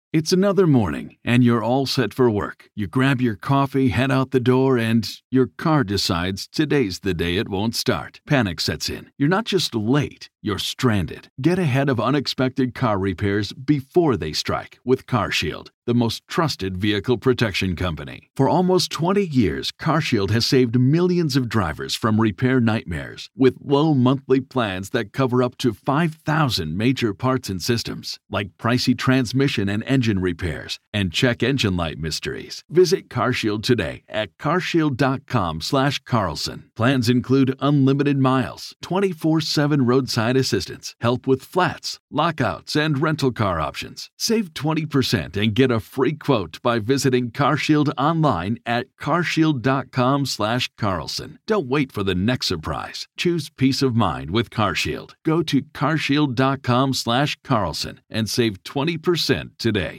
It's another morning, and you're all set for work. You grab your coffee, head out the door, and your car decides today's the day it won't start. Panic sets in. You're not just late, you're stranded. Get ahead of unexpected car repairs before they strike with CarShield, the most trusted vehicle protection company. For almost 20 years, CarShield has saved millions of drivers from repair nightmares with low monthly plans that cover up to 5,000 major parts and systems, like pricey transmission and engine repairs and check engine light mysteries. Visit CarShield today at carshield.com/Carlson. Plans include unlimited miles, 24/7 roadside assistance, help with flats, lockouts, and rental car options. Save 20% and get a free quote by visiting CarShield online at carshield.com/Carlson. Don't wait for the next surprise. Choose peace of mind with CarShield. Go to carshield.com/Carlson and save 20% today.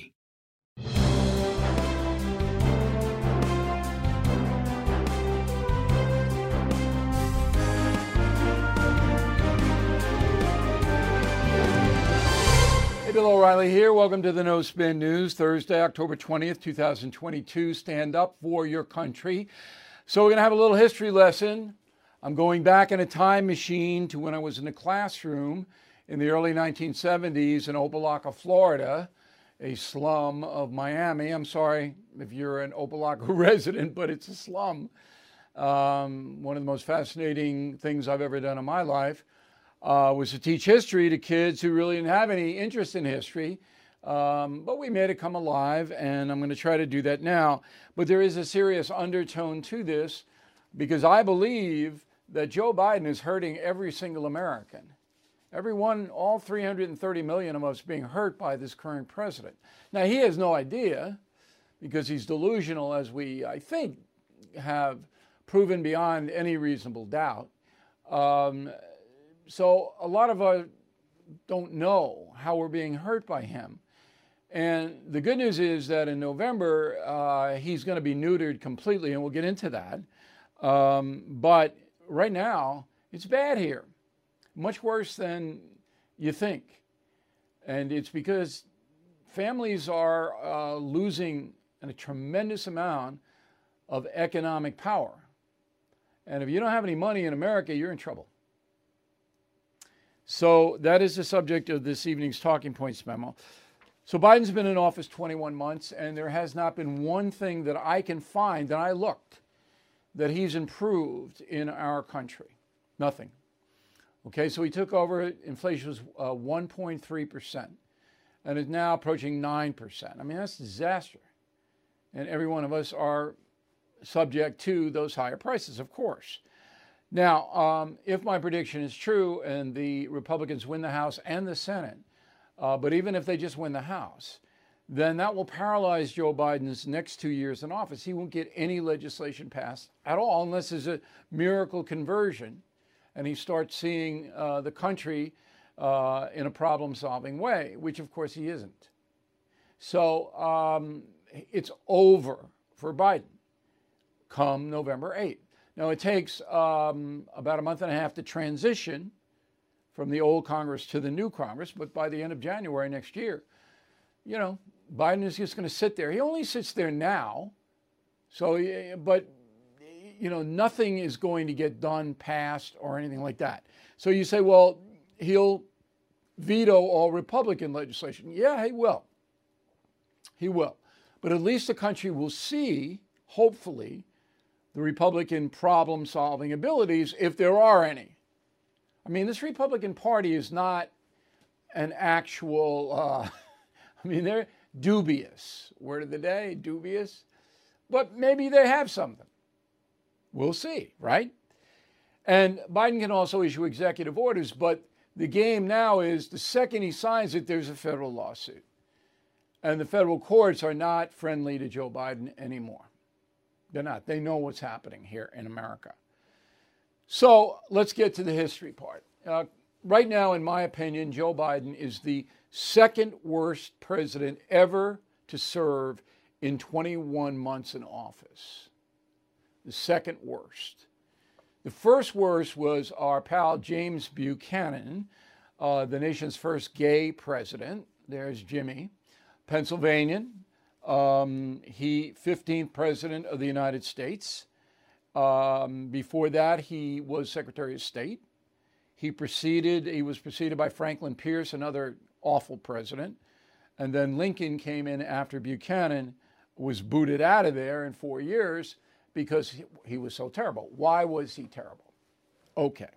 Bill O'Reilly here. Welcome to the No Spin News, Thursday, October 20th, 2022. Stand up for your country. So we're going to have a little history lesson. I'm going back in a time machine to when I was in the classroom in the early 1970s in Opa-locka, Florida, a slum of Miami. I'm sorry if you're an Opa-locka resident, but it's a slum. One of the most fascinating things I've ever done in my life was to teach history to kids who really didn't have any interest in history. But we made it come alive, and I'm going to try to do that now. But there is a serious undertone to this because I believe that Joe Biden is hurting every single American. Everyone, all 330 million of us being hurt by this current president. Now, he has no idea because he's delusional, as we, I think, have proven beyond any reasonable doubt. So a lot of us don't know how we're being hurt by him. And the good news is that in November, he's going to be neutered completely, and we'll get into that. But right now, it's bad here. Much worse than you think. And it's because families are losing a tremendous amount of economic power. And if you don't have any money in America, you're in trouble. So that is the subject of this evening's Talking Points memo. So Biden's been in office 21 months, and there has not been one thing that I can find, that I looked, that he's improved in our country. Nothing. Okay, so he took over, inflation was 1.3%, and is now approaching 9%. I mean, that's a disaster. And every one of us are subject to those higher prices, of course. Now, if my prediction is true and the Republicans win the House and the Senate, but even if they just win the House, then that will paralyze Joe Biden's next 2 years in office. He won't get any legislation passed at all unless there's a miracle conversion and he starts seeing the country in a problem-solving way, which of course he isn't. So it's over for Biden come November 8th. Now, it takes about a month and a half to transition from the old Congress to the new Congress, but by the end of January next year, you know, Biden is just going to sit there. He only sits there now, so, but, you know, nothing is going to get done, passed, or anything like that. So you say, well, he'll veto all Republican legislation. Yeah, he will. He will. But at least the country will see, hopefully, the Republican problem-solving abilities, if there are any. I mean, this Republican Party is not an actual, I mean, they're dubious. Word of the day, dubious. But maybe they have something. We'll see, right? And Biden can also issue executive orders, but the game now is the second he signs it, there's a federal lawsuit. And the federal courts are not friendly to Joe Biden anymore. They're not. They know what's happening here in America. So let's get to the history part. Right now, in my opinion, Joe Biden is the second worst president ever to serve in 21 months in office. The second worst. The first worst was our pal James Buchanan, the nation's first gay president. There's Jimmy. Pennsylvanian. He 15th president of the United States. Before that, he was Secretary of State. He was preceded by Franklin Pierce, another awful president. And then Lincoln came in after Buchanan was booted out of there in 4 years because he was so terrible. Why was he terrible? Okay.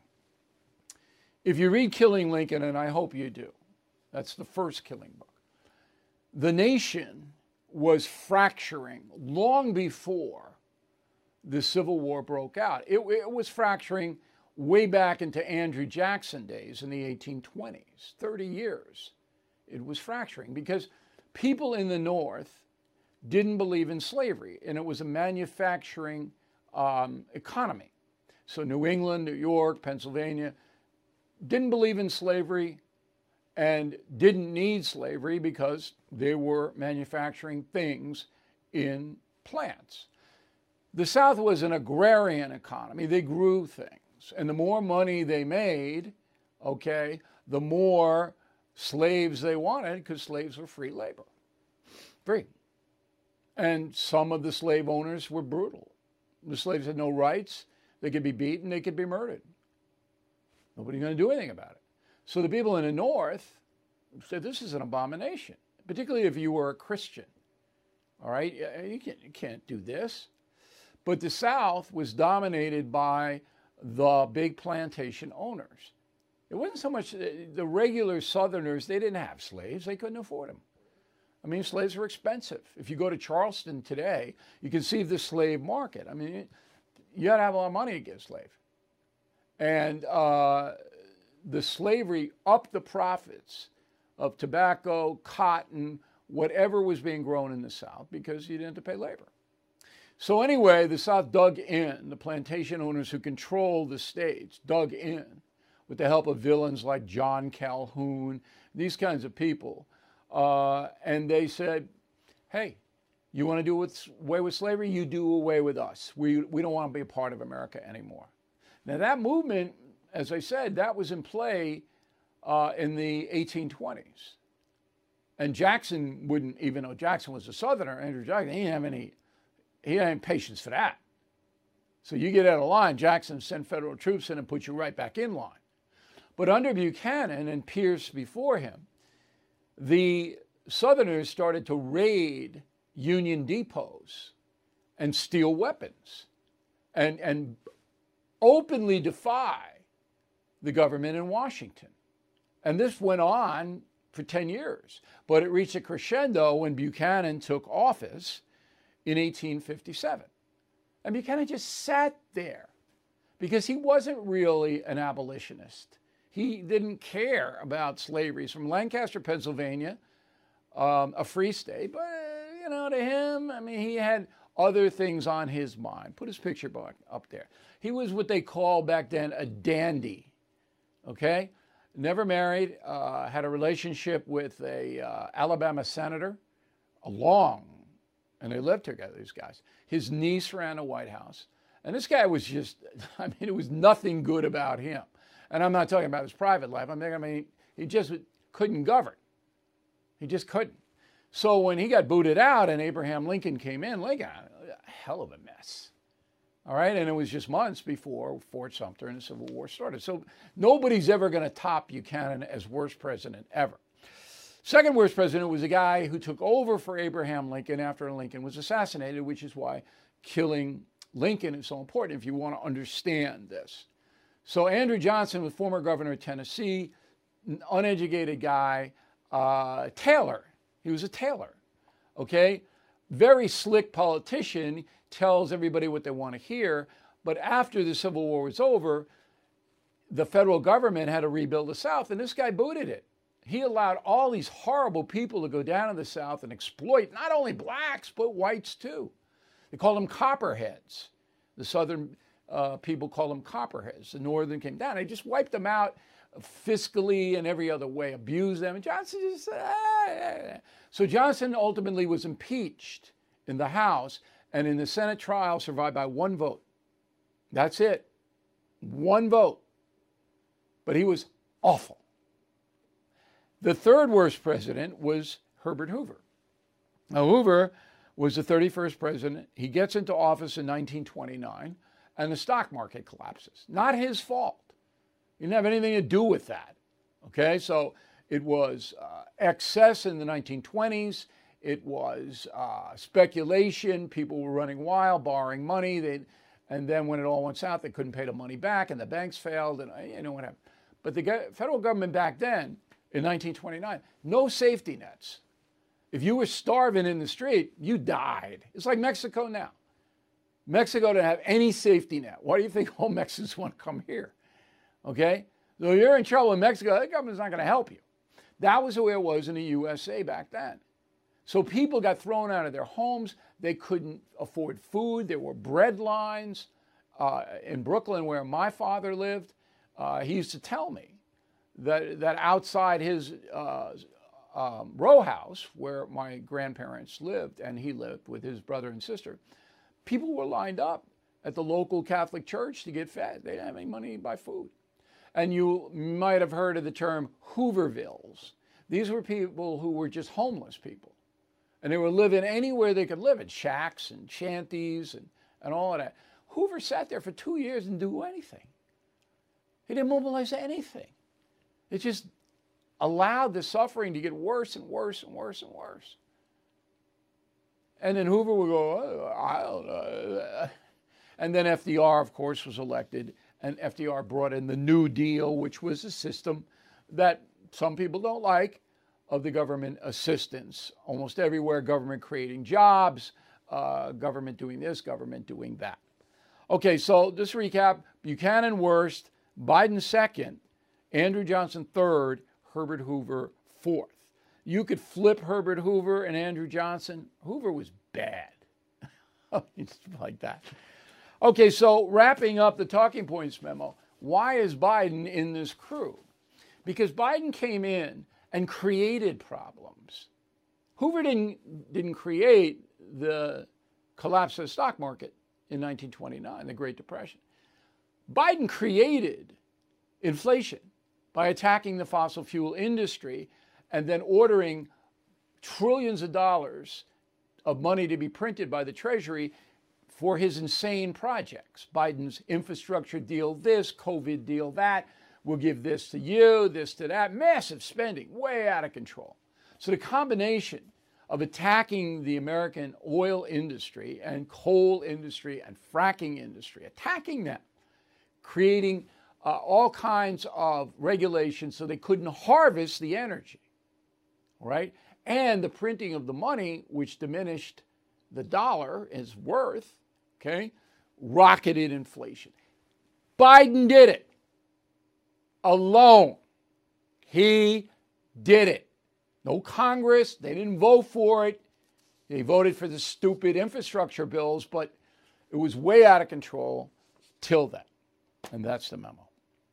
If you read Killing Lincoln, and I hope you do, that's the first Killing book, the nation was fracturing long before the Civil War broke out. It was fracturing way back into Andrew Jackson days in the 1820s, 30 years. It was fracturing because people in the North didn't believe in slavery, and it was a manufacturing economy. So New England, New York, Pennsylvania didn't believe in slavery and didn't need slavery because they were manufacturing things in plants. The South was an agrarian economy. They grew things. And the more money they made, okay, the more slaves they wanted because slaves were free labor. Free. And some of the slave owners were brutal. The slaves had no rights. They could be beaten. They could be murdered. Nobody's going to do anything about it. So the people in the North said this is an abomination, particularly if you were a Christian. All right? You can't do this. But the South was dominated by the big plantation owners. It wasn't so much the regular Southerners, they didn't have slaves. They couldn't afford them. I mean, slaves were expensive. If you go to Charleston today, you can see the slave market. I mean, you got to have a lot of money to get a slave. And the slavery upped the profits of tobacco, cotton, whatever was being grown in the South because you didn't have to pay labor. So anyway, the South dug in. The plantation owners who controlled the states dug in with the help of villains like John Calhoun, these kinds of people. And they said, hey, you want to do away with slavery? You do away with us. We don't want to be a part of America anymore. Now that movement, as I said, that was in play in the 1820s. And Jackson wouldn't, even though Jackson was a Southerner, Andrew Jackson, he didn't have any patience for that. So you get out of line, Jackson sent federal troops in and put you right back in line. But under Buchanan and Pierce before him, the Southerners started to raid Union depots and steal weapons and openly defy the government in Washington. And this went on for 10 years, but it reached a crescendo when Buchanan took office in 1857. And Buchanan just sat there because he wasn't really an abolitionist. He didn't care about slavery. He's from Lancaster, Pennsylvania, a free state. But, to him, I mean, he had other things on his mind. Put his picture back up there. He was what they called back then a dandy, okay? Never married, had a relationship with a Alabama senator, and they lived together, these guys. His niece ran the White House. And this guy was just, it was nothing good about him. And I'm not talking about his private life. He just couldn't govern. He just couldn't. So when he got booted out and Abraham Lincoln came in, Lincoln, a hell of a mess. All right, and it was just months before Fort Sumter and the Civil War started. So nobody's ever going to top Buchanan as worst president ever. Second worst president was a guy who took over for Abraham Lincoln after Lincoln was assassinated, which is why killing Lincoln is so important if you want to understand this. So Andrew Johnson was former governor of Tennessee, uneducated guy, tailor. He was a tailor, okay? Very slick politician, tells everybody what they want to hear. But after the Civil War was over, the federal government had to rebuild the South, and this guy booted it. He allowed all these horrible people to go down to the South and exploit not only blacks, but whites too. They called them copperheads. The Southern people call them copperheads. The Northern came down. They just wiped them out fiscally and every other way, abused them. And Johnson just said, So Johnson ultimately was impeached in the House, and in the Senate trial survived by one vote. That's it. One vote. But he was awful. The third worst president was Herbert Hoover. Now, Hoover was the 31st president. He gets into office in 1929, and the stock market collapses. Not his fault. He didn't have anything to do with that. Okay, so it was excess in the 1920s. It was speculation. People were running wild, borrowing money. And then when it all went south, they couldn't pay the money back, and the banks failed, and you know what happened. But the federal government back then, in 1929, no safety nets. If you were starving in the street, you died. It's like Mexico now. Mexico didn't have any safety net. Why do you think all Mexicans want to come here? Okay? So you're in trouble in Mexico, the government's not going to help you. That was the way it was in the USA back then. So people got thrown out of their homes. They couldn't afford food. There were bread lines. In Brooklyn, where my father lived, he used to tell me that outside his row house where my grandparents lived, and he lived with his brother and sister, people were lined up at the local Catholic church to get fed. They didn't have any money to buy food. And you might have heard of the term Hoovervilles. These were people who were just homeless people. And they were living anywhere they could live, in shacks and shanties and all of that. Hoover sat there for 2 years and didn't do anything. He didn't mobilize anything. It just allowed the suffering to get worse and worse and worse and worse. And then Hoover would go, oh, I don't know. And then FDR, of course, was elected. And FDR brought in the New Deal, which was a system that some people don't like, of the government assistance. Almost everywhere, government creating jobs, government doing this, government doing that. Okay, so just recap: Buchanan worst, Biden second, Andrew Johnson third, Herbert Hoover fourth. You could flip Herbert Hoover and Andrew Johnson. Hoover was bad. It's like that. Okay, so wrapping up the talking points memo, why is Biden in this crew? Because Biden came in and created problems. Hoover didn't create the collapse of the stock market in 1929, the Great Depression. Biden created inflation by attacking the fossil fuel industry and then ordering trillions of dollars of money to be printed by the Treasury for his insane projects. Biden's infrastructure deal this, COVID deal that, we'll give this to you, this to that, massive spending, way out of control. So the combination of attacking the American oil industry and coal industry and fracking industry, attacking them, creating all kinds of regulations so they couldn't harvest the energy, right? And the printing of the money, which diminished the dollar as worth, okay, rocketed inflation. Biden did it alone. He did it. No Congress. They didn't vote for it. They voted for the stupid infrastructure bills, but it was way out of control till then. And that's the memo.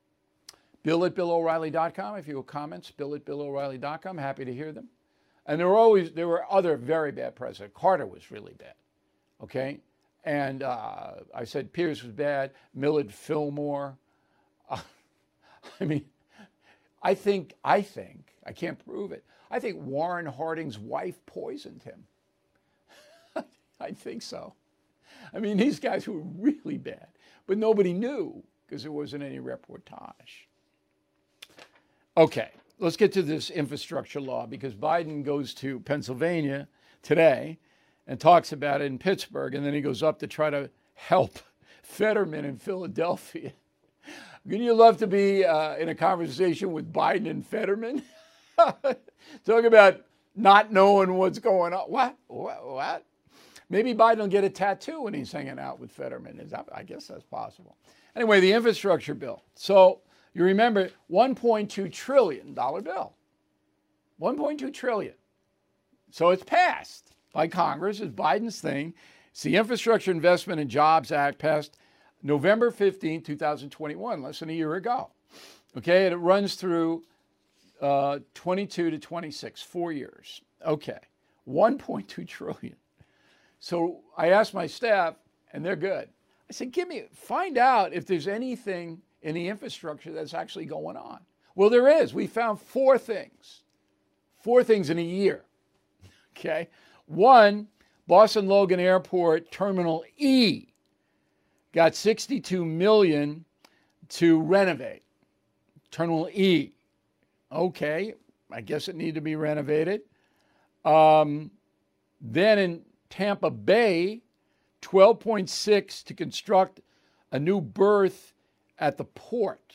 Bill@BillO'Reilly.com. If you have comments, Bill@BillO'Reilly.com. Happy to hear them. And there were other very bad presidents. Carter was really bad. Okay? And I said Pierce was bad. Millard Fillmore. I mean, I think, I can't prove it. I think Warren Harding's wife poisoned him. I think so. I mean, these guys were really bad, but nobody knew because there wasn't any reportage. Okay, let's get to this infrastructure law because Biden goes to Pennsylvania today and talks about it in Pittsburgh, and then he goes up to try to help Fetterman in Philadelphia. Wouldn't you love to be in a conversation with Biden and Fetterman? Talk about not knowing what's going on. What? Maybe Biden will get a tattoo when he's hanging out with Fetterman. I guess that's possible. Anyway, the infrastructure bill. So you remember $1.2 trillion bill. $1.2 trillion. So it's passed by Congress. It's Biden's thing. It's the Infrastructure Investment and Jobs Act, passed November 15, 2021, less than a year ago. Okay, and it runs through 22 to 26, 4 years. Okay, 1.2 trillion. So I asked my staff, and they're good. I said, find out if there's anything in the infrastructure that's actually going on. Well, there is. We found four things in a year. Okay. One, Boston Logan Airport Terminal E got $62 million to renovate. Terminal E. Okay, I guess it needed to be renovated. Then in Tampa Bay, 12.6 to construct a new berth at the port.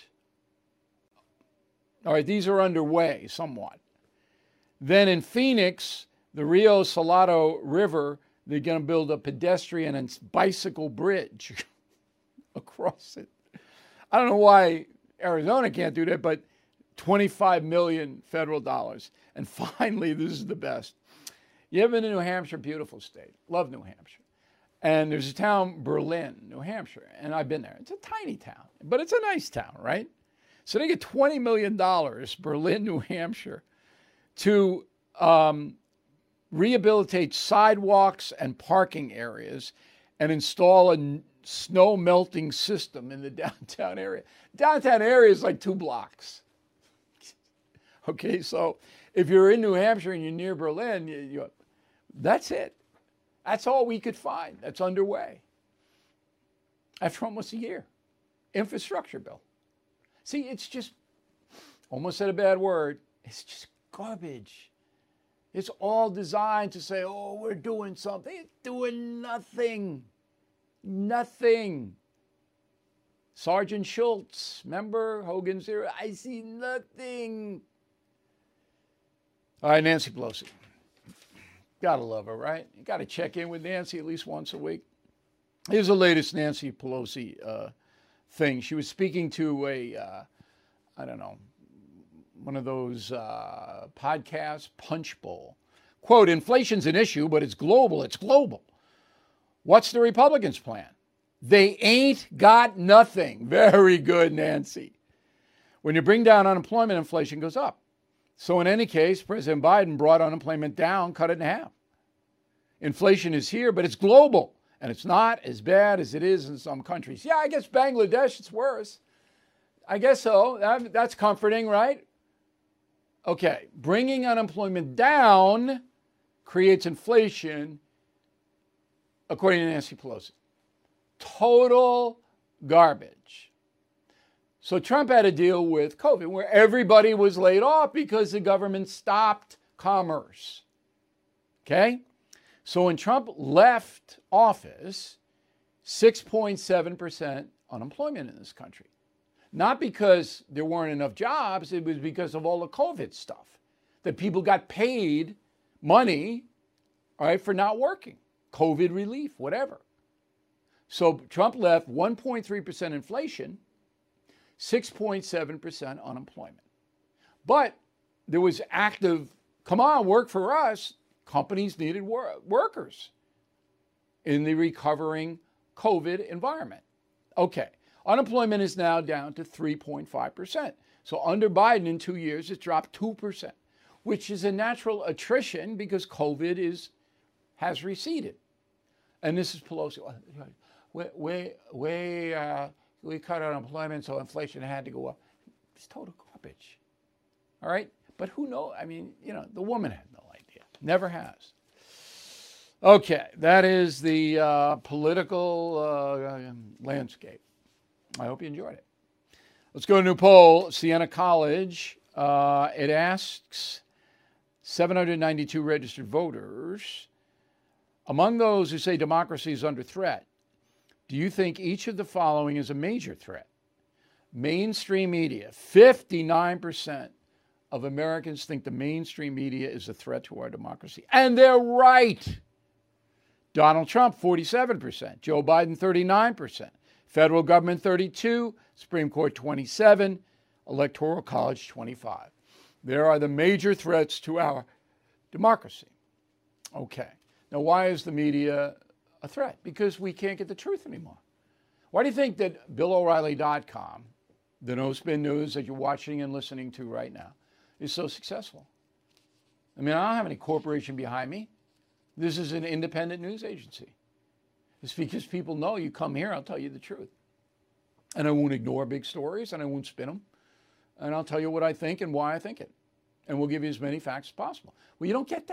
All right, these are underway somewhat. Then in Phoenix, the Rio Salado River, they're going to build a pedestrian and bicycle bridge across it. I don't know why Arizona can't do that, but 25 million federal dollars. And finally, this is the best. You ever been to New Hampshire? Beautiful state. Love New Hampshire. And there's a town, Berlin, New Hampshire, and I've been there. It's a tiny town, but it's a nice town, right? So they get $20 million, Berlin, New Hampshire, to rehabilitate sidewalks and parking areas and install a snow melting system in the downtown area. Downtown area is like 2 blocks. Okay, so if you're in New Hampshire and you're near Berlin, that's it. That's all we could find. That's underway. After almost a year. Infrastructure bill. See, it's just, almost said a bad word, it's just garbage. It's all designed to say, oh, we're doing something. It's doing nothing. Nothing. Sergeant Schultz, remember Hogan's era? I see nothing. All right, Nancy Pelosi. Gotta love her, right? You gotta check in with Nancy at least once a week. Here's the latest Nancy Pelosi thing. She was speaking to a, one of those podcasts, Punch Bowl. Quote, inflation's an issue, but it's global. It's global. What's the Republicans' plan? They ain't got nothing. Very good, Nancy. When you bring down unemployment, inflation goes up. So in any case, President Biden brought unemployment down, cut it in half. Inflation is here, but it's global. And it's not as bad as it is in some countries. Yeah, I guess Bangladesh, it's worse. I guess so. That's comforting, right? Okay, bringing unemployment down creates inflation, according to Nancy Pelosi. Total garbage. So Trump had to deal with COVID, where everybody was laid off because the government stopped commerce. Okay? So when Trump left office, 6.7% unemployment in this country. Not because there weren't enough jobs, it was because of all the COVID stuff. That people got paid money, all right, for not working. COVID relief, whatever. So Trump left 1.3% inflation, 6.7% unemployment. But there was active, come on, work for us. Companies needed workers in the recovering COVID environment. Okay, unemployment is now down to 3.5%. So under Biden in 2 years, it dropped 2%, which is a natural attrition because COVID has receded. And this is Pelosi. We cut unemployment, so inflation had to go up. It's total garbage. All right? But who knows? I mean, the woman had no idea. Never has. Okay, that is the political landscape. I hope you enjoyed it. Let's go to a new poll. Siena College. It asks 792 registered voters. Among those who say democracy is under threat, do you think each of the following is a major threat? Mainstream media. 59% of Americans think the mainstream media is a threat to our democracy. And they're right. Donald Trump, 47%. Joe Biden, 39%. Federal government, 32%. Supreme Court, 27%. Electoral College, 25%. There are the major threats to our democracy. Okay. Now, why is the media a threat? Because we can't get the truth anymore. Why do you think that BillO'Reilly.com, the No Spin News that you're watching and listening to right now, is so successful? I mean, I don't have any corporation behind me. This is an independent news agency. It's because people know you come here, I'll tell you the truth. And I won't ignore big stories, and I won't spin them. And I'll tell you what I think and why I think it. And we'll give you as many facts as possible. Well, you don't get that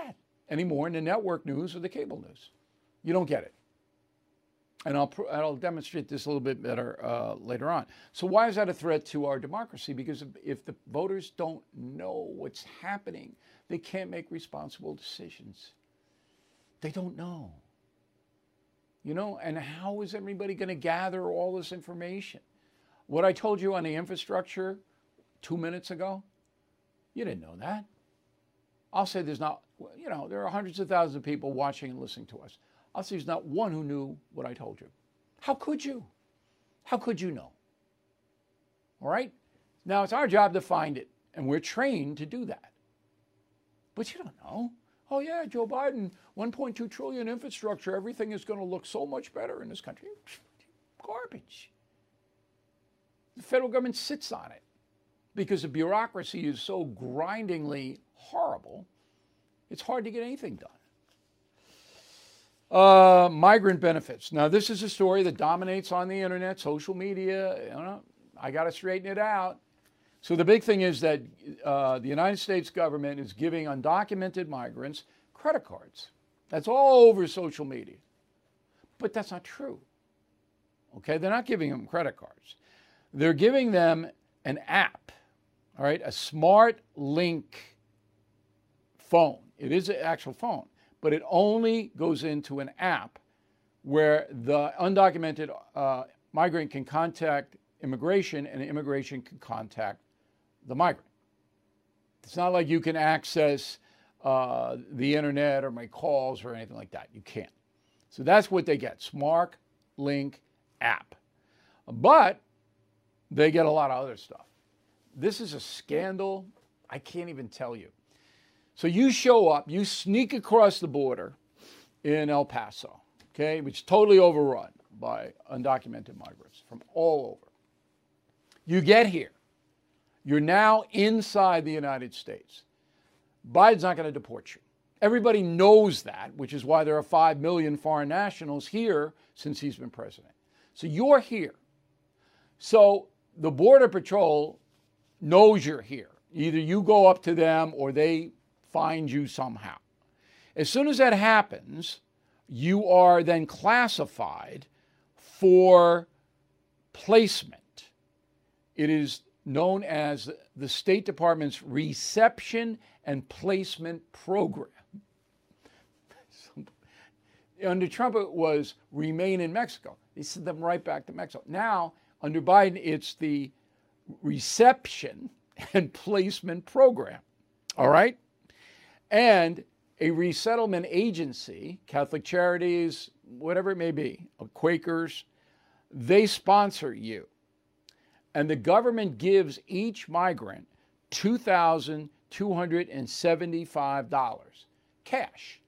anymore in the network news or the cable news. You don't get it. And I'll demonstrate this a little bit better later on. So why is that a threat to our democracy? Because if the voters don't know what's happening, they can't make responsible decisions. They don't know. You know, and how is everybody going to gather all this information? What I told you on the infrastructure 2 minutes ago, you didn't know that. I'll say there's not, you know, there are hundreds of thousands of people watching and listening to us. I'll say there's not one who knew what I told you. How could you? How could you know? All right? Now, it's our job to find it, and we're trained to do that. But you don't know. Oh, yeah, Joe Biden, 1.2 trillion infrastructure, everything is going to look so much better in this country. Garbage. The federal government sits on it because the bureaucracy is so grindingly horrible, it's hard to get anything done. Migrant benefits. Now, this is a story that dominates on the internet, social media. You know, I got to straighten it out. So the big thing is that the United States government is giving undocumented migrants credit cards. That's all over social media. But that's not true. Okay, they're not giving them credit cards. They're giving them an app, all right, a Smart Link phone. It is an actual phone, but it only goes into an app where the undocumented migrant can contact immigration and immigration can contact the migrant. It's not like you can access the internet or make calls or anything like that. You can't. So that's what they get, Smart Link app. But they get a lot of other stuff. This is a scandal I can't even tell you. So you show up, you sneak across the border in El Paso, okay, which is totally overrun by undocumented migrants from all over. You get here. You're now inside the United States. Biden's not going to deport you. Everybody knows that, which is why there are 5 million foreign nationals here since he's been president. So you're here. So the Border Patrol knows you're here. Either you go up to them or they find you somehow. As soon as that happens, you are then classified for placement. It is known as the State Department's Reception and Placement Program. Under Trump, it was remain in Mexico. They sent them right back to Mexico. Now, under Biden, it's the Reception and Placement Program. All right? And a resettlement agency, Catholic Charities, whatever it may be, Quakers, they sponsor you. And the government gives each migrant $2,275 cash.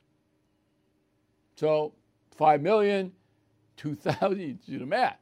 So 5 million, 2,000, do the math,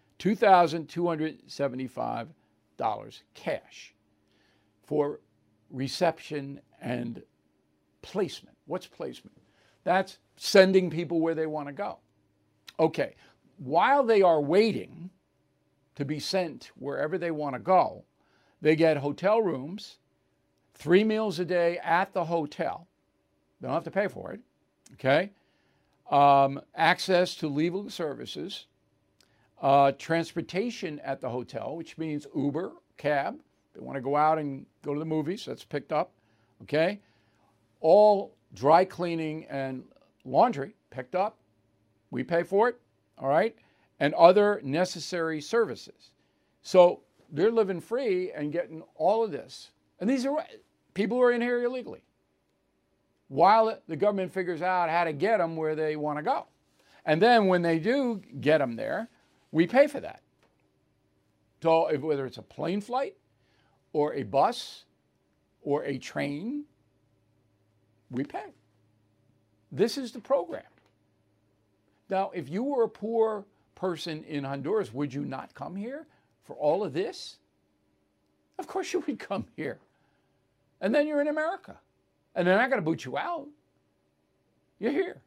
$2,275 cash for reception and placement. What's placement? That's sending people where they want to go. Okay, while they are waiting to be sent wherever they want to go, they get hotel rooms, 3 meals a day at the hotel. They don't have to pay for it, okay? Access to legal services, transportation at the hotel, which means Uber, cab. They want to go out and go to the movies, that's picked up, okay? All dry cleaning and laundry picked up. We pay for it, all right? And other necessary services. So they're living free and getting all of this. And these are people who are in here illegally, while the government figures out how to get them where they want to go. And then when they do get them there, we pay for that. So whether it's a plane flight or a bus or a train, we pay. This is the program. Now, if you were a poor person in Honduras, would you not come here for all of this? Of course you would come here. And then you're in America. And they're not going to boot you out. You're here.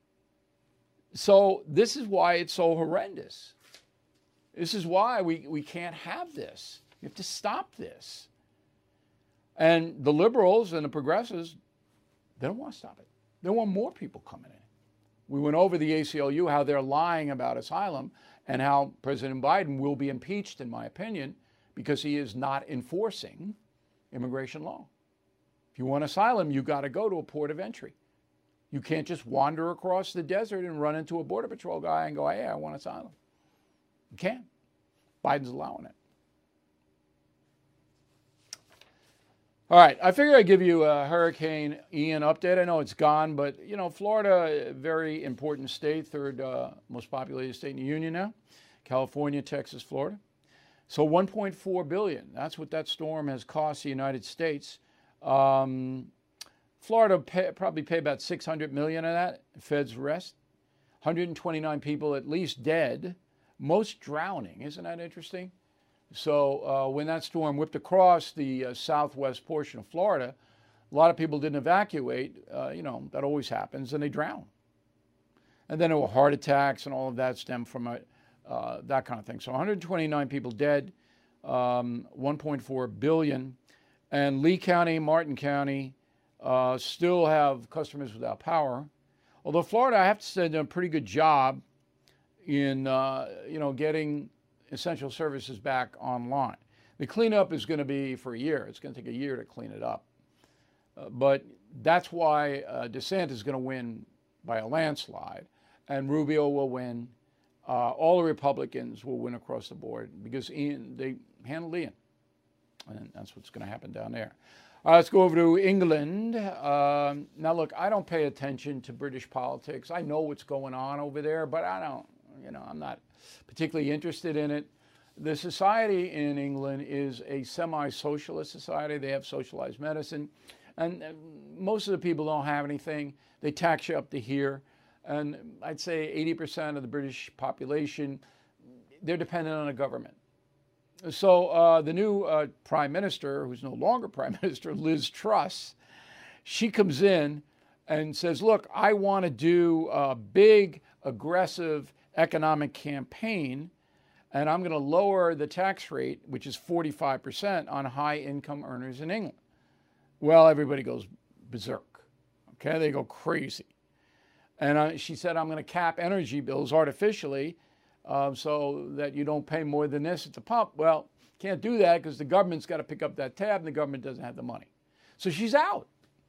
So this is why it's so horrendous. This is why we can't have this. We have to stop this. And the liberals and the progressives, they don't want to stop it. They want more people coming in. We went over the ACLU, how they're lying about asylum, and how President Biden will be impeached, in my opinion, because he is not enforcing immigration law. If you want asylum, you got to go to a port of entry. You can't just wander across the desert and run into a Border Patrol guy and go, hey, I want asylum. You can't. Biden's allowing it. All right, I figure I'd give you a Hurricane Ian update. I know it's gone, but, Florida, a very important state, third most populated state in the union now. California, Texas, Florida. So $1.4 billion, that's what that storm has cost the United States. Florida probably pay about $600 million of that, Fed's rest. 129 people at least dead, most drowning. Isn't that interesting? So when that storm whipped across the southwest portion of Florida, a lot of people didn't evacuate. That always happens, and they drown. And then there were heart attacks and all of that stemmed from that kind of thing. So 129 people dead, 1.4 billion. And Lee County, Martin County still have customers without power. Although Florida, I have to say, done a pretty good job in getting essential services back online. The cleanup is going to be for a year. It's going to take a year to clean it up. But that's why DeSantis is going to win by a landslide, and Rubio will win. All the Republicans will win across the board because they handled Ian. And that's what's going to happen down there. Let's go over to England. Now, look, I don't pay attention to British politics. I know what's going on over there, but I don't, I'm not particularly interested in it. The society in England is a semi-socialist society. They have socialized medicine. And most of the people don't have anything. They tax you up to here. And I'd say 80% of the British population, they're dependent on the government. So the new prime minister, who's no longer prime minister, Liz Truss, she comes in and says, look, I want to do a big, aggressive economic campaign, and I'm going to lower the tax rate, which is 45% on high income earners in England. Well, everybody goes berserk. Okay, they go crazy. And she said, I'm going to cap energy bills artificially so that you don't pay more than this at the pump. Well, can't do that because the government's got to pick up that tab and the government doesn't have the money. So she's out.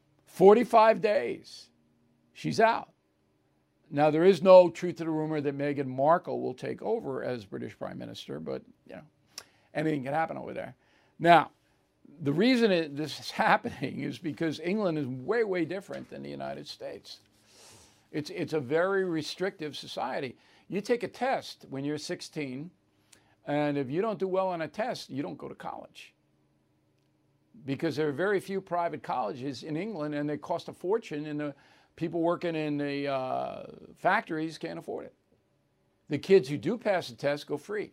45 days. She's out. Now, there is no truth to the rumor that Meghan Markle will take over as British Prime Minister, but, anything can happen over there. Now, the reason this is happening is because England is way, way different than the United States. It's a very restrictive society. You take a test when you're 16, and if you don't do well on a test, you don't go to college. Because there are very few private colleges in England, and they cost a fortune, and the people working in the factories can't afford it. The kids who do pass the test go free.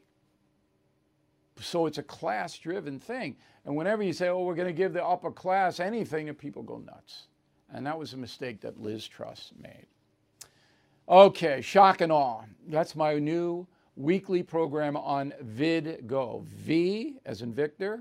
So it's a class-driven thing. And whenever you say, oh, we're going to give the upper class anything, the people go nuts. And that was a mistake that Liz Truss made. Okay, shock and awe. That's my new weekly program on VidGo. V as in Victor,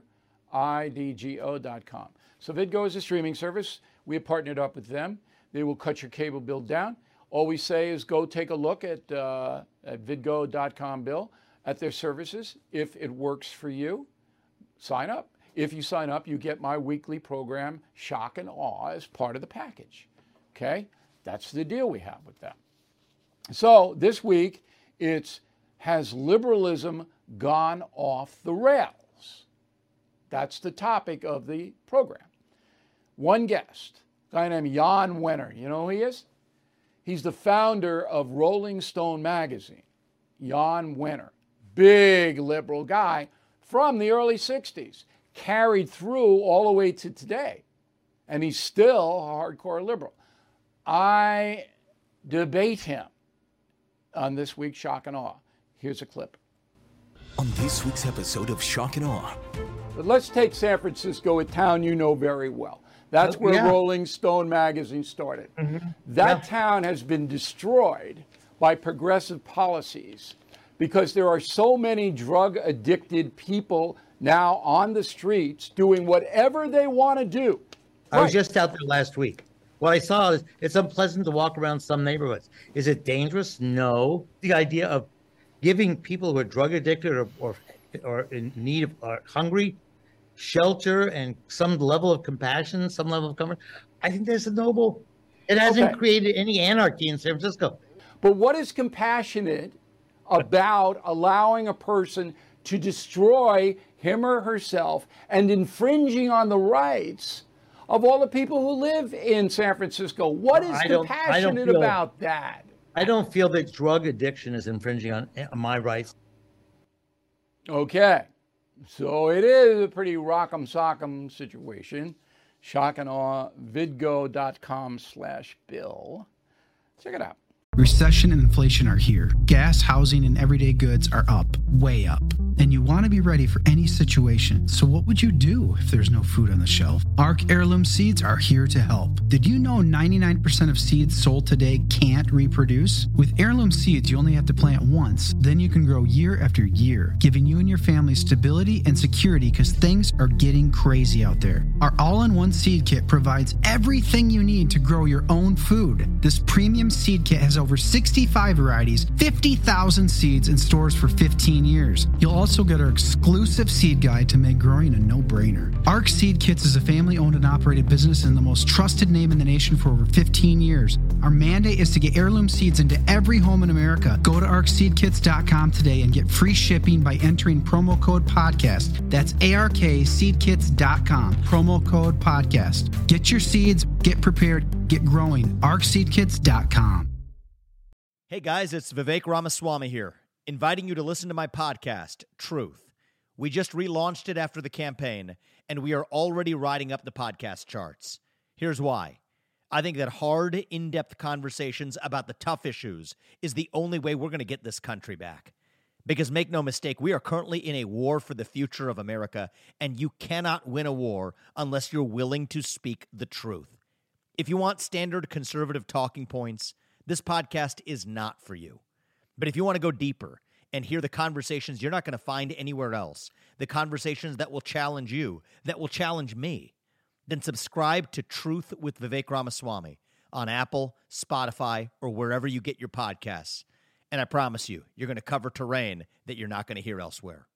IDGO.com. So VidGo is a streaming service. We have partnered up with them. They will cut your cable bill down. All we say is go take a look at vidgo.com bill at their services. If it works for you, sign up. If you sign up, you get my weekly program, Shock and Awe, as part of the package. Okay? That's the deal we have with them. So this week, has liberalism gone off the rails? That's the topic of the program. One guest, a guy named Jan Wenner. You know who he is? He's the founder of Rolling Stone magazine. Jan Wenner, big liberal guy from the early 60s, carried through all the way to today. And he's still a hardcore liberal. I debate him on this week's Shock and Awe. Here's a clip. On this week's episode of Shock and Awe. But let's take San Francisco, a town you know very well. That's where Rolling Stone magazine started. Mm-hmm. That town has been destroyed by progressive policies because there are so many drug-addicted people now on the streets doing whatever they want to do. I was just out there last week. What I saw is it's unpleasant to walk around some neighborhoods. Is it dangerous? No. The idea of giving people who are drug addicted or in need of or hungry shelter and some level of compassion, some level of comfort, I think that's a noble. It hasn't Okay. created any anarchy in San Francisco. But what is compassionate about allowing a person to destroy him or herself and infringing on the rights of all the people who live in San Francisco? What is compassionate about that? I don't feel that drug addiction is infringing on my rights. Okay. So it is a pretty rock'em sock'em situation. Shock and awe, vidgo.com/bill. Check it out. Recession and inflation are here. Gas, housing, and everyday goods are up, way up. And you want to be ready for any situation. So what would you do if there's no food on the shelf? ARC Heirloom Seeds are here to help. Did you know 99% of seeds sold today can't reproduce? With Heirloom Seeds, you only have to plant once. Then you can grow year after year, giving you and your family stability and security because things are getting crazy out there. Our all-in-one seed kit provides everything you need to grow your own food. This premium seed kit has over 65 varieties, 50,000 seeds, and stores for 15 years. You'll also get our exclusive seed guide to make growing a no-brainer. ARC Seed Kits is a family-owned and operated business and the most trusted name in the nation for over 15 years. Our mandate is to get heirloom seeds into every home in America. Go to arcseedkits.com today and get free shipping by entering promo code podcast. That's ARKseedkits.com, promo code podcast. Get your seeds, get prepared, get growing. arcseedkits.com. Hey guys, it's Vivek Ramaswamy here, inviting you to listen to my podcast, Truth. We just relaunched it after the campaign, and we are already riding up the podcast charts. Here's why. I think that hard, in-depth conversations about the tough issues is the only way we're going to get this country back. Because make no mistake, we are currently in a war for the future of America, and you cannot win a war unless you're willing to speak the truth. If you want standard conservative talking points, this podcast is not for you. But if you want to go deeper and hear the conversations you're not going to find anywhere else, the conversations that will challenge you, that will challenge me, then subscribe to Truth with Vivek Ramaswamy on Apple, Spotify, or wherever you get your podcasts. And I promise you, you're going to cover terrain that you're not going to hear elsewhere.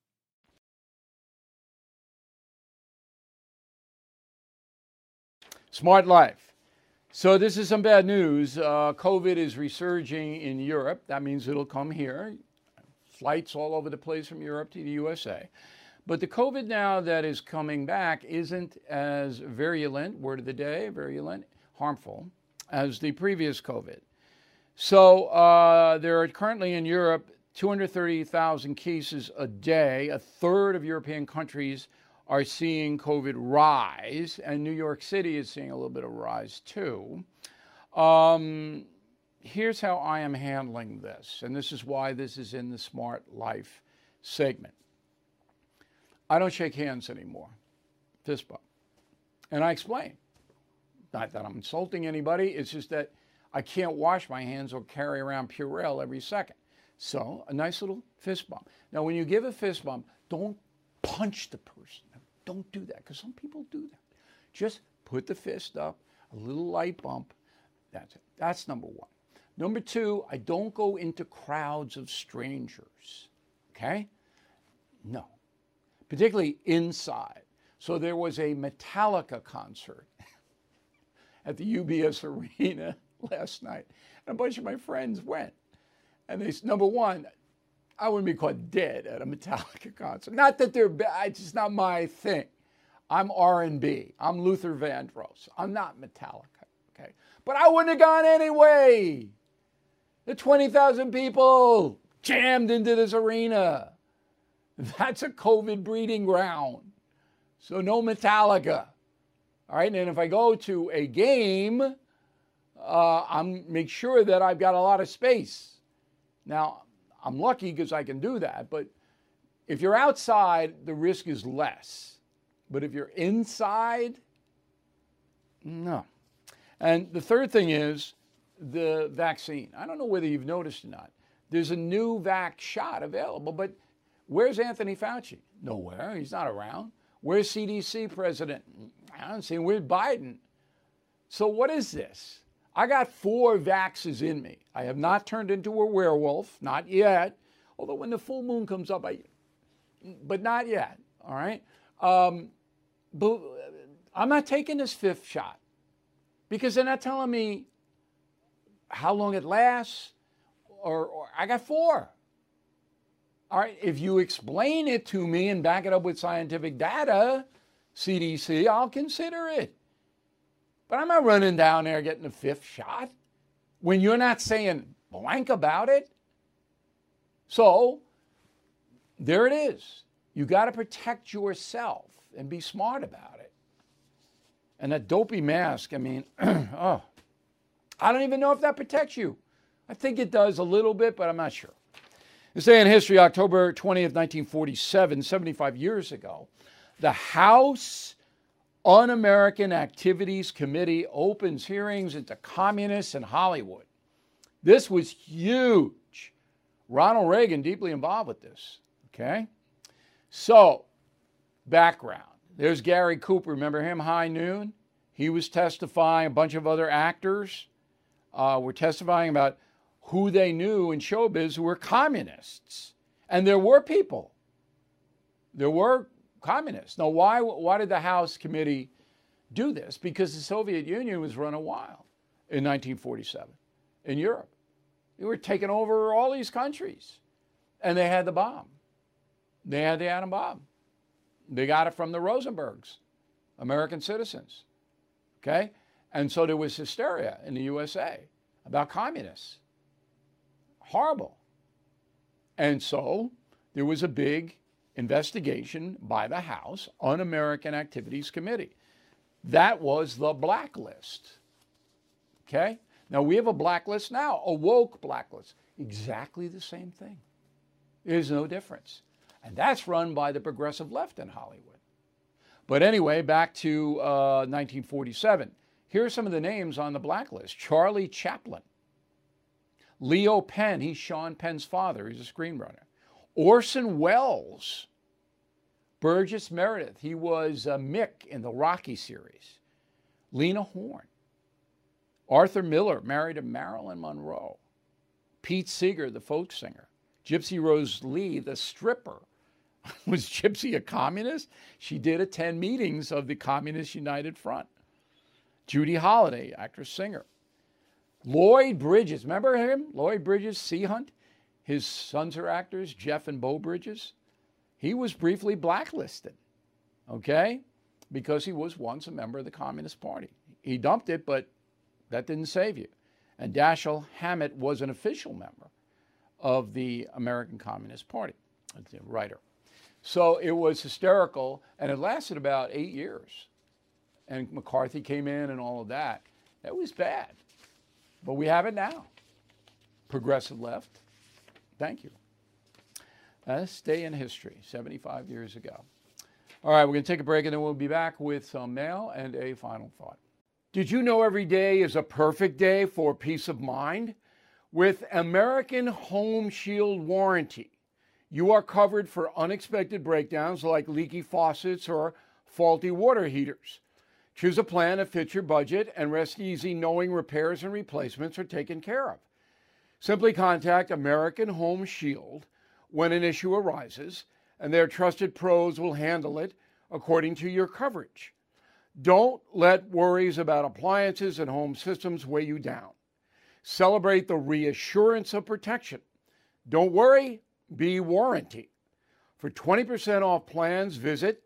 Smart Life. So this is some bad news. COVID is resurging in Europe. That means it'll come here. Flights all over the place from Europe to the USA. But the COVID now that is coming back isn't as virulent, word of the day, virulent, harmful, as the previous COVID. So there are currently in Europe 230,000 cases a day. A third of European countries are seeing COVID rise, and New York City is seeing a little bit of rise too. Here's how I am handling this, and this is why this is in the Smart Life segment. I don't shake hands anymore, fist bump. And I explain. Not that I'm insulting anybody, it's just that I can't wash my hands or carry around Purell every second. So a nice little fist bump. Now, when you give a fist bump, don't punch the person. Don't do that, because some people do that. Just put the fist up, a little light bump. That's it. That's number one. Number two, I don't go into crowds of strangers. Okay? No. Particularly inside. So there was a Metallica concert at the UBS Arena last night, and a bunch of my friends went. And they, number one, I wouldn't be caught dead at a Metallica concert. Not that they're bad, it's just not my thing. I'm R&B. I'm Luther Vandross. I'm not Metallica, okay? But I wouldn't have gone anyway. The 20,000 people jammed into this arena. That's a COVID breeding ground. So no Metallica. All right, and if I go to a game, I'm make sure that I've got a lot of space. Now, I'm lucky because I can do that, but if you're outside, the risk is less. But if you're inside, no. And the third thing is the vaccine. I don't know whether you've noticed or not. There's a new vax shot available, but where's Anthony Fauci? Nowhere. He's not around. Where's CDC president? I don't see him. Where's Biden? So what is this? I got 4 vaxes in me. I have not turned into a werewolf, not yet. Although when the full moon comes up, but not yet, all right? But I'm not taking this 5th shot because they're not telling me how long it lasts, or I got 4. All right, if you explain it to me and back it up with scientific data, CDC, I'll consider it. But I'm not running down there getting the 5th shot when you're not saying blank about it. So there it is. You got to protect yourself and be smart about it. And that dopey mask, I mean, I don't even know if that protects you. I think it does a little bit, but I'm not sure. This day in history, October 20th, 1947, 75 years ago, the House Un-American Activities Committee opens hearings into communists in Hollywood. This was huge. Ronald Reagan deeply involved with this, okay? So, background. There's Gary Cooper. Remember him, High Noon? He was testifying. A bunch of other actors were testifying about who they knew in showbiz who were communists. And there were people. There were communists. Now, why did the House Committee do this? Because the Soviet Union was running wild in 1947 in Europe. They were taking over all these countries. And they had the bomb. They had the atom bomb. They got it from the Rosenbergs, American citizens. Okay? And so there was hysteria in the USA about communists. Horrible. And so there was a big investigation by the House Un-American Activities Committee. That was the blacklist. Okay? Now we have a blacklist now, a woke blacklist. Exactly the same thing. There's no difference. And that's run by the progressive left in Hollywood. But anyway, back to 1947. Here are some of the names on the blacklist. Charlie Chaplin. Leo Penn, he's Sean Penn's father. He's a screenwriter. Orson Welles. Burgess Meredith, he was Mick in the Rocky series. Lena Horne. Arthur Miller, married to Marilyn Monroe. Pete Seeger, the folk singer. Gypsy Rose Lee, the stripper. Was Gypsy a communist? She did attend meetings of the Communist United Front. Judy Holliday, actress, singer. Lloyd Bridges, remember him? Lloyd Bridges, Sea Hunt. His sons are actors, Jeff and Bo Bridges. He was briefly blacklisted, okay, because he was once a member of the Communist Party. He dumped it, but that didn't save you. And Dashiell Hammett was an official member of the American Communist Party, as a writer. So it was hysterical, and it lasted about 8 years. And McCarthy came in and all of that. It was bad. But we have it now. Progressive left. Thank you. This day in history, 75 years ago. All right, we're going to take a break, and then we'll be back with some mail and a final thought. Did you know every day is a perfect day for peace of mind? With American Home Shield Warranty, you are covered for unexpected breakdowns like leaky faucets or faulty water heaters. Choose a plan that fits your budget and rest easy knowing repairs and replacements are taken care of. Simply contact American Home Shield when an issue arises, and their trusted pros will handle it according to your coverage. Don't let worries about appliances and home systems weigh you down. Celebrate the reassurance of protection. Don't worry, be warranty. For 20% off plans, visit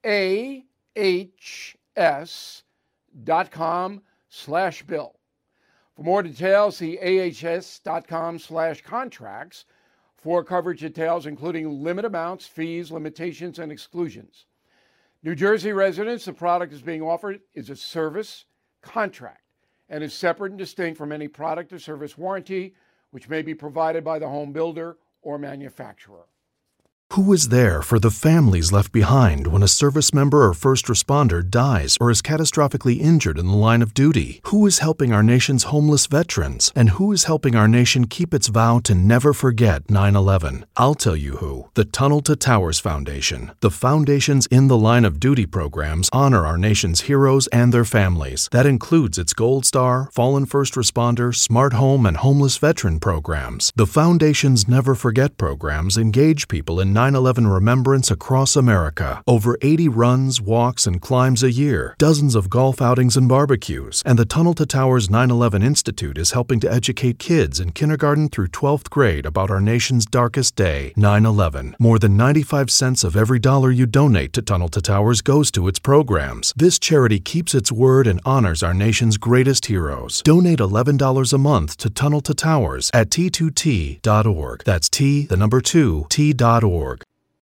ahs.com/bill. For more details, see ahs.com/contracts for coverage details, including limit amounts, fees, limitations, and exclusions. New Jersey residents, the product is being offered is a service contract and is separate and distinct from any product or service warranty, which may be provided by the home builder or manufacturer. Who is there for the families left behind when a service member or first responder dies or is catastrophically injured in the line of duty? Who is helping our nation's homeless veterans? And who is helping our nation keep its vow to never forget 9/11? I'll tell you who. The Tunnel to Towers Foundation. The foundation's In the Line of Duty programs honor our nation's heroes and their families. That includes its Gold Star, Fallen First Responder, Smart Home, and Homeless Veteran programs. The foundation's Never Forget programs engage people in 9/11 remembrance across America. Over 80 runs, walks, and climbs a year, dozens of golf outings and barbecues, and the Tunnel to Towers 9/11 Institute is helping to educate kids in kindergarten through 12th grade about our nation's darkest day, 9/11. More than 95 cents of every dollar you donate to Tunnel to Towers goes to its programs. This charity keeps its word and honors our nation's greatest heroes. Donate $11 a month to Tunnel to Towers at T2T.org. That's T2T.org.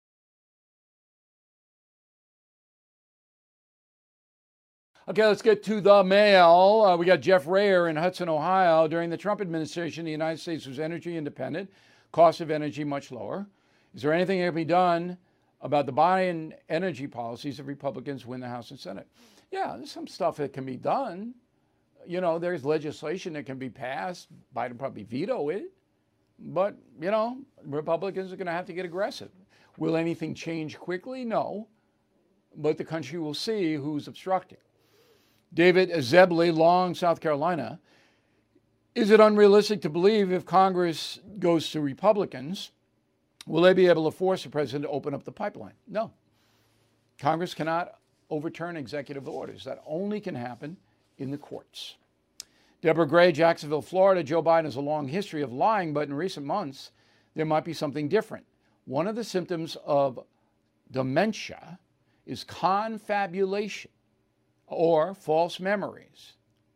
Okay, let's get to the mail. We got Jeff Rayer in Hudson, Ohio. During the Trump administration, the United States was energy independent, cost of energy much lower. Is there anything that can be done about the Biden energy policies if Republicans win the House and Senate? Yeah, there's some stuff that can be done. You know, there's legislation that can be passed. Biden probably veto it. But, you know, Republicans are going to have to get aggressive. Will anything change quickly? No. But the country will see who's obstructing. David Zebley, Long, South Carolina. Is it unrealistic to believe if Congress goes to Republicans, will they be able to force the president to open up the pipeline? No. Congress cannot overturn executive orders. That only can happen in the courts. Deborah Gray, Jacksonville, Florida. Joe Biden has a long history of lying, but in recent months, there might be something different. One of the symptoms of dementia is confabulation or false memories.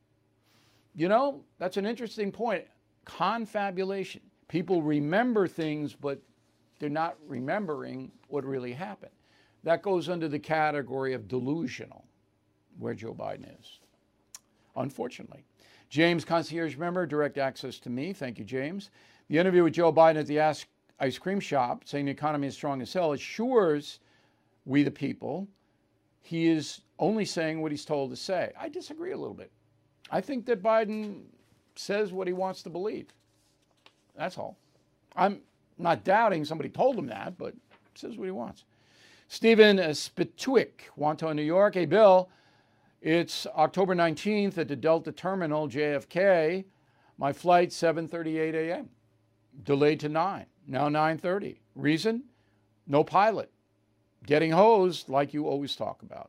You know, that's an interesting point. Confabulation. People remember things, but they're not remembering what really happened. That goes under the category of delusional, where Joe Biden is, unfortunately. James, concierge member, direct access to me. Thank you, James. The interview with Joe Biden at the ice cream shop, saying the economy is strong as hell, assures we the people he is only saying what he's told to say. I disagree a little bit. I think that Biden says what he wants to believe. That's all. I'm not doubting somebody told him that, but says what he wants. Stephen Spitwick, Wantagh, New York. Hey, Bill, it's October 19th at the Delta Terminal, JFK. My flight, 7:38 a.m. Delayed to 9, now 9:30. Reason? No pilot. Getting hosed like you always talk about.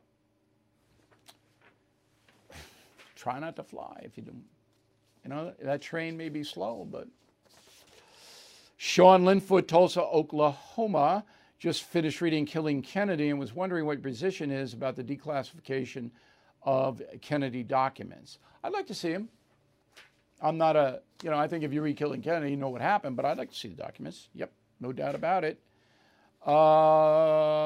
Try not to fly if you don't. You know, that train may be slow, but. Sean Linfoot, Tulsa, Oklahoma. Just finished reading Killing Kennedy and was wondering what your position is about the declassification of Kennedy documents. I'd like to see them. I'm not I think if you read Killing Kennedy, you know what happened, but I'd like to see the documents. Yep, no doubt about it. Paul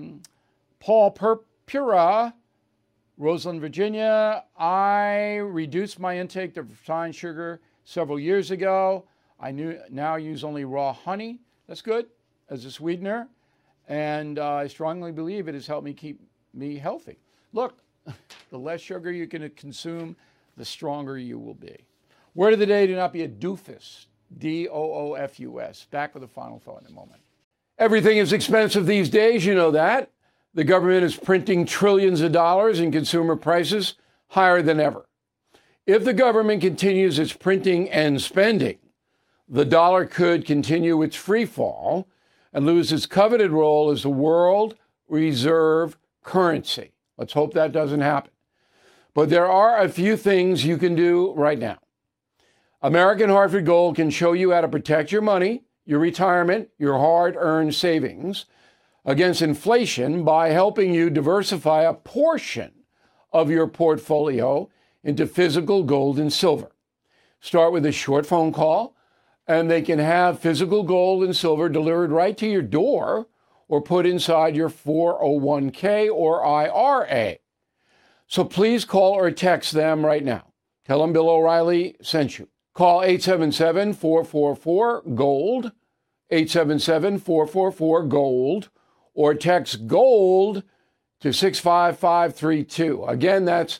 Pura, Roseland, Virginia. I reduced my intake of refined sugar several years ago. I now use only raw honey. That's good as a sweetener. And I strongly believe it has helped me keep me healthy. Look, the less sugar you can consume, the stronger you will be. Word of the day, do not be a doofus. D-O-O-F-U-S. Back with a final thought in a moment. Everything is expensive these days, you know that. The government is printing trillions of dollars and consumer prices higher than ever. If the government continues its printing and spending, the dollar could continue its free fall and lose its coveted role as the world reserve currency. Let's hope that doesn't happen. But there are a few things you can do right now. American Hartford Gold can show you how to protect your money, your retirement, your hard-earned savings against inflation by helping you diversify a portion of your portfolio into physical gold and silver. Start with a short phone call, and they can have physical gold and silver delivered right to your door or put inside your 401k or IRA. So please call or text them right now. Tell them Bill O'Reilly sent you. Call 877-444-GOLD, 877-444-GOLD or text GOLD to 65532. Again, that's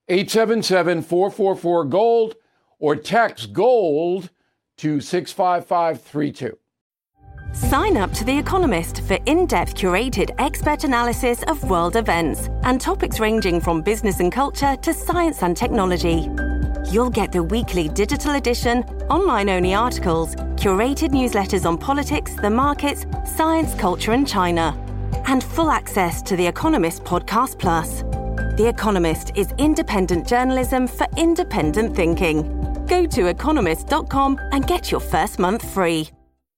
877-444-GOLD or text GOLD to 65532. Sign up to The Economist for in-depth curated expert analysis of world events and topics ranging from business and culture to science and technology. You'll get the weekly digital edition, online-only articles, curated newsletters on politics, the markets, science, culture and China, and full access to The Economist Podcast Plus. The Economist is independent journalism for independent thinking. Go to economist.com and get your first month free.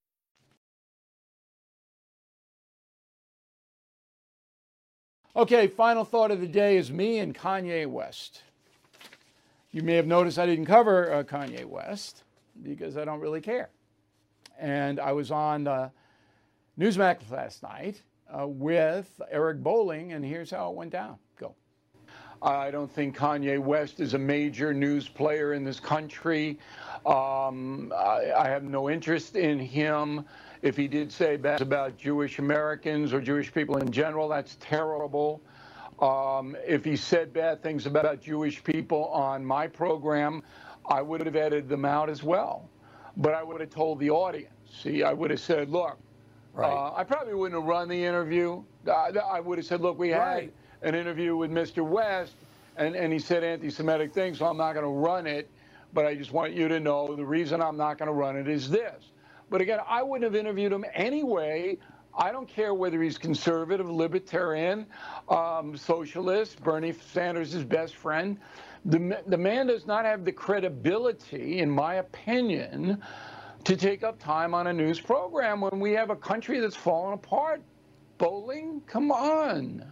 Okay, final thought of the day is me and Kanye West. You may have noticed I didn't cover Kanye West because I don't really care. And I was on Newsmax last night with Eric Bolling, and here's how it went down. Go. I don't think Kanye West is a major news player in this country. I have no interest in him. If he did say bad about Jewish Americans or Jewish people in general, that's terrible. If he said bad things about Jewish people on my program, I would have edited them out as well. But I would have told the audience. See, I would have said, look, I probably wouldn't have run the interview. I would have said, look, we had an interview with Mr. West, and he said anti-Semitic things, so I'm not going to run it. But I just want you to know the reason I'm not going to run it is this. But again, I wouldn't have interviewed him anyway. I don't care whether he's conservative, libertarian, socialist, Bernie Sanders' best friend. The man does not have the credibility, in my opinion, to take up time on a news program when we have a country that's falling apart. Bolling, come on.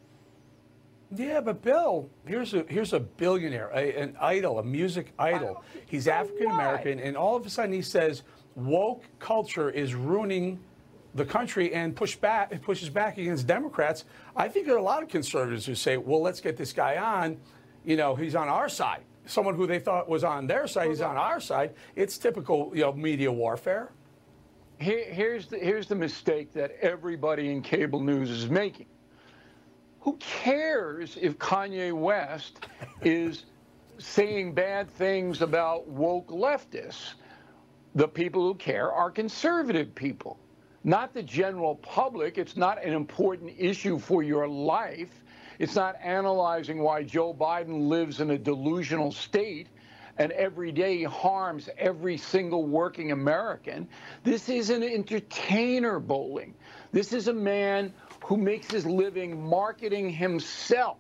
Yeah, but Bill, here's a billionaire, an idol, a music idol. He's African American, and all of a sudden he says woke culture is ruining the country and pushes back against Democrats. I think there are a lot of conservatives who say, well, let's get this guy on. You know, he's on our side. Someone who they thought was on their side, he's on our side. It's typical, media warfare. Here's the mistake that everybody in cable news is making. Who cares if Kanye West is saying bad things about woke leftists? The people who care are conservative people, not the general public. It's not an important issue for your life. It's not analyzing why Joe Biden lives in a delusional state and every day harms every single working American. This is an entertainer, Bolling. This is a man who makes his living marketing himself.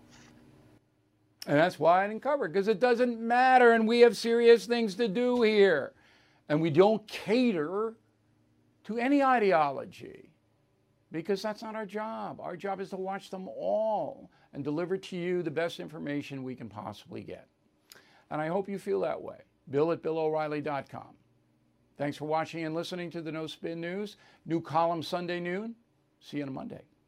And that's why I didn't cover it, because it doesn't matter, and we have serious things to do here. And we don't cater to any ideology, because that's not our job. Our job is to watch them all and deliver to you the best information we can possibly get. And I hope you feel that way. Bill@BillO'Reilly.com. Thanks for watching and listening to the No Spin News. New column Sunday noon. See you on a Monday.